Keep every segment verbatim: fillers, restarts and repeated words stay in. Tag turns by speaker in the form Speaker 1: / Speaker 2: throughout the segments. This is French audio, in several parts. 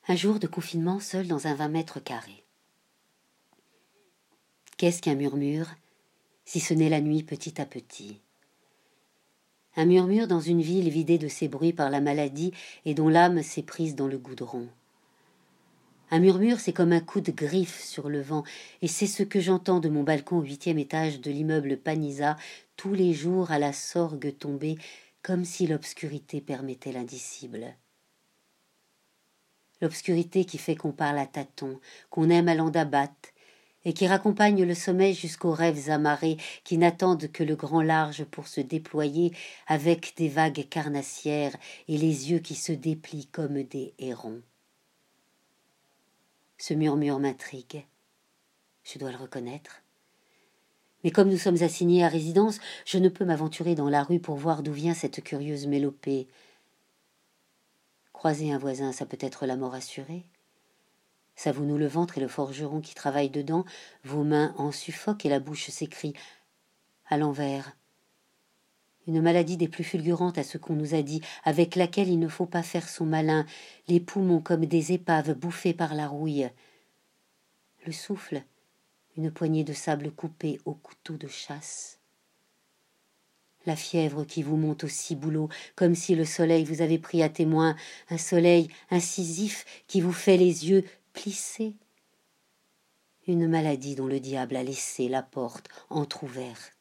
Speaker 1: Un jour de confinement seul dans un vingt mètres carrés. Qu'est-ce qu'un murmure, si ce n'est la nuit petit à petit? Un murmure dans une ville vidée de ses bruits par la maladie et dont l'âme s'est prise dans le goudron. Un murmure, c'est comme un coup de griffe sur le vent, et c'est ce que j'entends de mon balcon au huitième étage de l'immeuble Panisa, tous les jours à la sorgue tombée, comme si l'obscurité permettait l'indicible. L'obscurité qui fait qu'on parle à tâtons, qu'on aime à l'andabatte, et qui raccompagne le sommeil jusqu'aux rêves amarrés qui n'attendent que le grand large pour se déployer avec des vagues carnassières et les yeux qui se déplient comme des hérons. Ce murmure m'intrigue, je dois le reconnaître. Mais comme nous sommes assignés à résidence, je ne peux m'aventurer dans la rue pour voir d'où vient cette curieuse mélopée. Croiser un voisin, ça peut être la mort assurée. Savons-nous le ventre et le forgeron qui travaillent dedans, vos mains en suffoquent et la bouche s'écrie à l'envers. Une maladie des plus fulgurantes à ce qu'on nous a dit, avec laquelle il ne faut pas faire son malin, les poumons comme des épaves bouffées par la rouille. Le souffle, une poignée de sable coupée au couteau de chasse. La fièvre qui vous monte au ciboulot, comme si le soleil vous avait pris à témoin, un soleil incisif qui vous fait les yeux plissés. Une maladie dont le diable a laissé la porte entr'ouverte.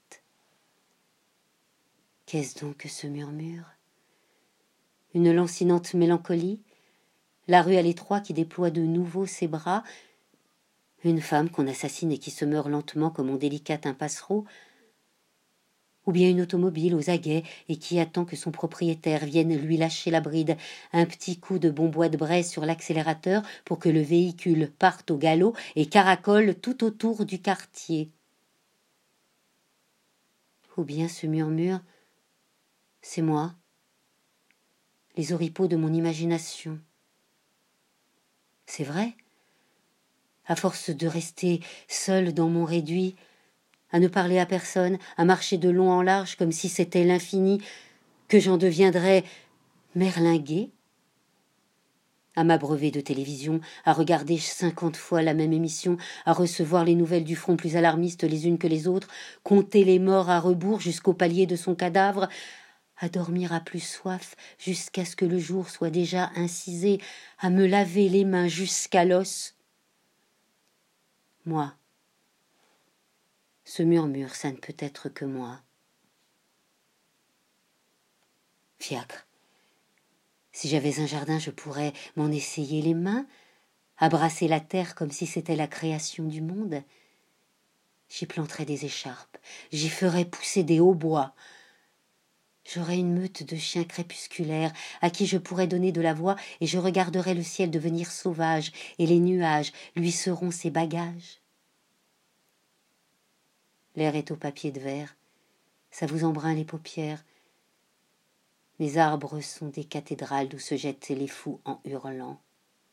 Speaker 1: Qu'est-ce donc que ce murmure? Une lancinante mélancolie? La rue à l'étroit qui déploie de nouveau ses bras? Une femme qu'on assassine et qui se meurt lentement comme on délicate un passereau? Ou bien une automobile aux aguets et qui attend que son propriétaire vienne lui lâcher la bride, un petit coup de bon bois de braise sur l'accélérateur pour que le véhicule parte au galop et caracole tout autour du quartier. Ou bien ce murmure, c'est moi, les oripeaux de mon imagination. C'est vrai, à force de rester seule dans mon réduit, à ne parler à personne, à marcher de long en large comme si c'était l'infini, que j'en deviendrais merlinguée, à m'abreuver de télévision, à regarder cinquante fois la même émission, à recevoir les nouvelles du front plus alarmistes les unes que les autres, compter les morts à rebours jusqu'au palier de son cadavre, à dormir à plus soif jusqu'à ce que le jour soit déjà incisé, à me laver les mains jusqu'à l'os. Moi, ce murmure, ça ne peut être que moi. Fiacre. Si j'avais un jardin, je pourrais m'en essayer les mains, abrasser la terre comme si c'était la création du monde. J'y planterais des écharpes, j'y ferais pousser des hautbois. J'aurais une meute de chiens crépusculaires à qui je pourrais donner de la voix et je regarderais le ciel devenir sauvage et les nuages lui seront ses bagages. L'air est au papier de verre, ça vous embrun les paupières. Les arbres sont des cathédrales d'où se jettent les fous en hurlant.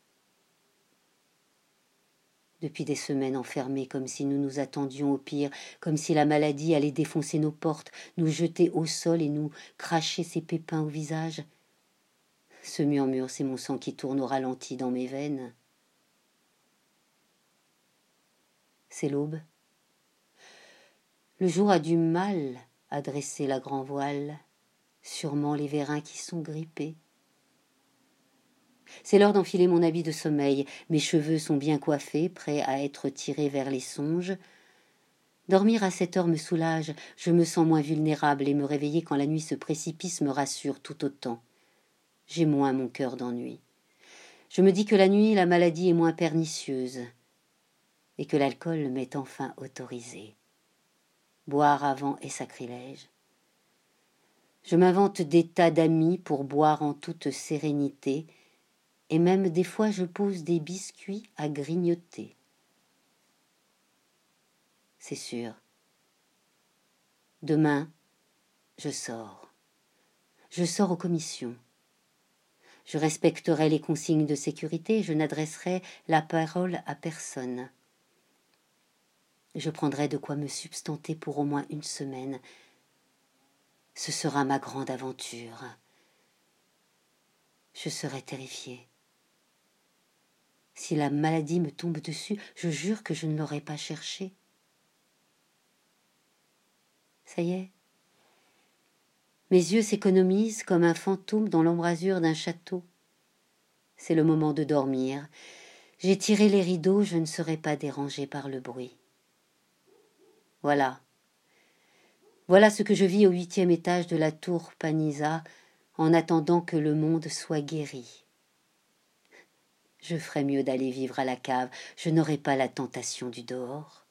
Speaker 1: Depuis des semaines enfermés, comme si nous nous attendions au pire, comme si la maladie allait défoncer nos portes, nous jeter au sol et nous cracher ses pépins au visage. Ce murmure, c'est mon sang qui tourne au ralenti dans mes veines. C'est l'aube. Le jour a du mal à dresser la grand voile, sûrement les vérins qui sont grippés. C'est l'heure d'enfiler mon habit de sommeil, mes cheveux sont bien coiffés, prêts à être tirés vers les songes. Dormir à cette heure me soulage, je me sens moins vulnérable et me réveiller quand la nuit se précipice me rassure tout autant. J'ai moins mon cœur d'ennui. Je me dis que la nuit, la maladie est moins pernicieuse et que l'alcool m'est enfin autorisé. Boire avant est sacrilège. Je m'invente des tas d'amis pour boire en toute sérénité, et même des fois je pose des biscuits à grignoter. C'est sûr. Demain, je sors. Je sors aux commissions. Je respecterai les consignes de sécurité, je n'adresserai la parole à personne. Je prendrai de quoi me substanter pour au moins une semaine. Ce sera ma grande aventure. Je serai terrifiée. Si la maladie me tombe dessus, je jure que je ne l'aurais pas cherché. Ça y est. Mes yeux s'économisent comme un fantôme dans l'embrasure d'un château. C'est le moment de dormir. J'ai tiré les rideaux, je ne serai pas dérangée par le bruit. Voilà. Voilà ce que je vis au huitième étage de la tour Panizza, en attendant que le monde soit guéri. Je ferais mieux d'aller vivre à la cave, je n'aurai pas la tentation du dehors.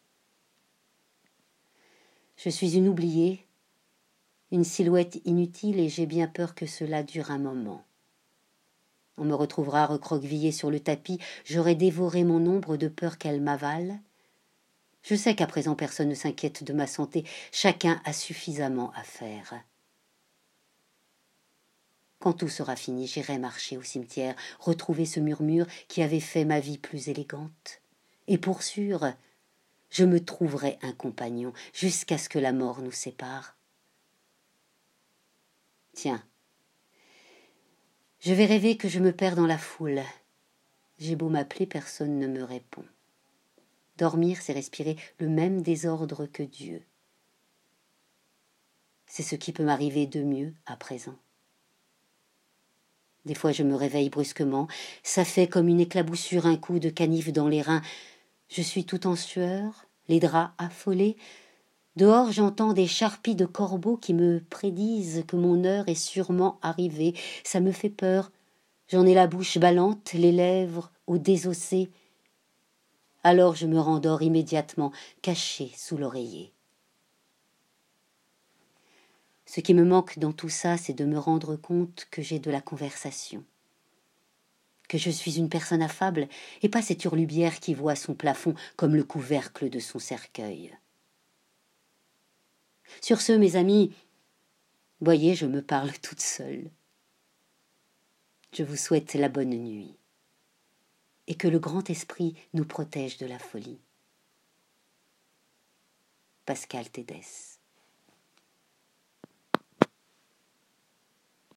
Speaker 1: Je suis une oubliée, une silhouette inutile, et j'ai bien peur que cela dure un moment. On me retrouvera recroquevillée sur le tapis, j'aurai dévoré mon ombre de peur qu'elle m'avale. Je sais qu'à présent personne ne s'inquiète de ma santé, chacun a suffisamment à faire. Quand tout sera fini, j'irai marcher au cimetière, retrouver ce murmure qui avait fait ma vie plus élégante. Et pour sûr, je me trouverai un compagnon jusqu'à ce que la mort nous sépare. Tiens, je vais rêver que je me perds dans la foule. J'ai beau m'appeler, personne ne me répond. Dormir, c'est respirer le même désordre que Dieu. C'est ce qui peut m'arriver de mieux à présent. Des fois, je me réveille brusquement. Ça fait comme une éclaboussure, un coup de canif dans les reins. Je suis tout en sueur, les draps affolés. Dehors, j'entends des charpies de corbeaux qui me prédisent que mon heure est sûrement arrivée. Ça me fait peur. J'en ai la bouche ballante, les lèvres au désossé. Alors je me rendors immédiatement, cachée sous l'oreiller. Ce qui me manque dans tout ça, c'est de me rendre compte que j'ai de la conversation, que je suis une personne affable et pas cette hurlubière qui voit son plafond comme le couvercle de son cercueil. Sur ce, mes amis, voyez, je me parle toute seule. Je vous souhaite la bonne nuit et que le grand esprit nous protège de la folie. Pascal Tédès.